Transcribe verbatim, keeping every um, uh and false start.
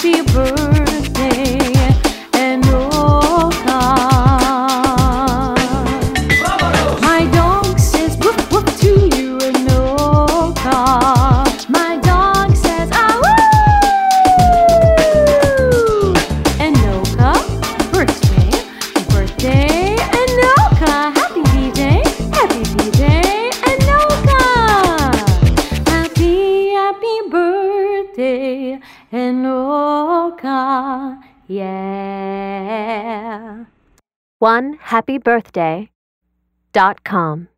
happy birthday, Enoka. My dog says woof woof to you, Enoka. My dog says ah woo. Enoka, birthday, birthday, Enoka. Happy B-Day, happy B-Day, Enoka. Happy, happy birthday, Enoka. Yeah. one happy birthday dot com